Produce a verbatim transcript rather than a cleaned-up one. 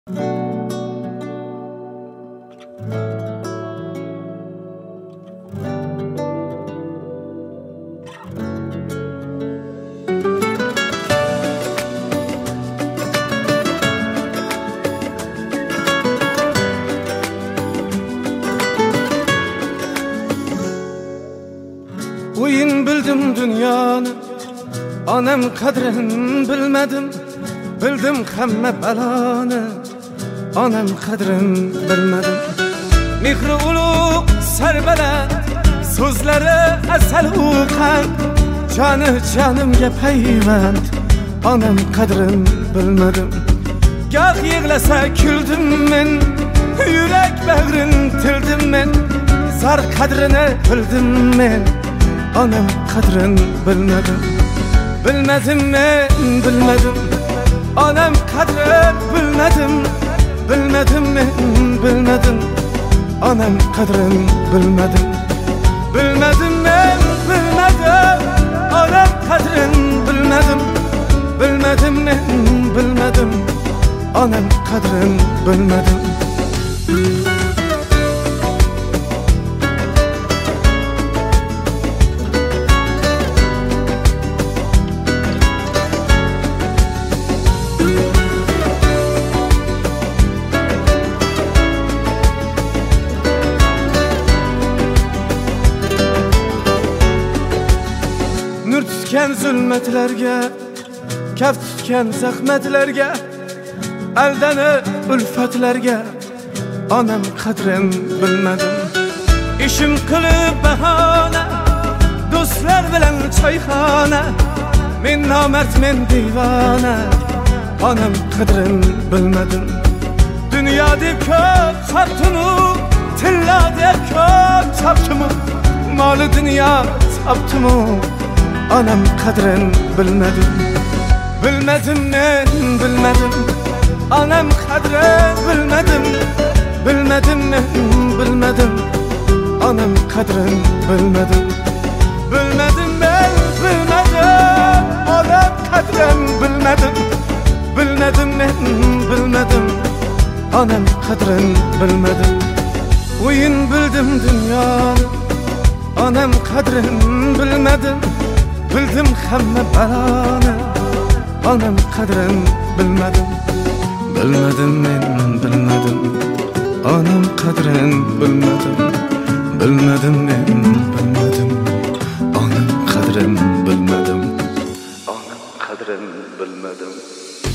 Uyun bildim dünyanı, anam kadrin bilmedim. Bildim hamma baloni, anam kadrin bilmedim. Mehri ulug' sarbaland, so'zlari asal uqan, joni jonimga payvand, anam kadrin bilmedim. Goh yig'lasa kuldim men, yurak bag'rin tildim men, zar qadrini bildim men, anam kadrin bilmedim. Bilmedim men, bilmedim. Anam kadrin bilmedim. Bilmedim men, bilmedim. Anam kadrin bilmedim. Bilmedim men, bilmedim. Anam kadrin bilmedim. Bilmedim men, bilmedim. Anam kadrin bilmedim. Nur tutgan zulmatlarga, kaf tutgan zahmatlarga, aldanib ulfatlarga, onam qadrin bilmadim. Ishim qilib bahona, do'stlar bilan choyxona, men nomard men divona, onam qadrin bilmadim. Dunyo deb ko'p chopdim-u, tilla deb ko'p chopdim-u, moli dunyo topdim-u, anam kadrin bilmedim. Bilmedim men, bilmedim. Anam kadrin bilmedim. Bilmedim men, bilmedim. Anam kadrin bilmedim. Bilmedim men, bilmedim. Anam kadrin bilmedim. Bilmedim men, bilmedim. Anam kadrin bilmedim. Uyun bildim dünyani, anam kadrin bilmedim. Bildim hamma baloni, anam kadrin bilmedim. Bilmedim men, bilmedim. Anam kadrin bilmedim. Bilmedim men, bilmedim. Anam kadrin bilmedim. Anam kadrin bilmedim.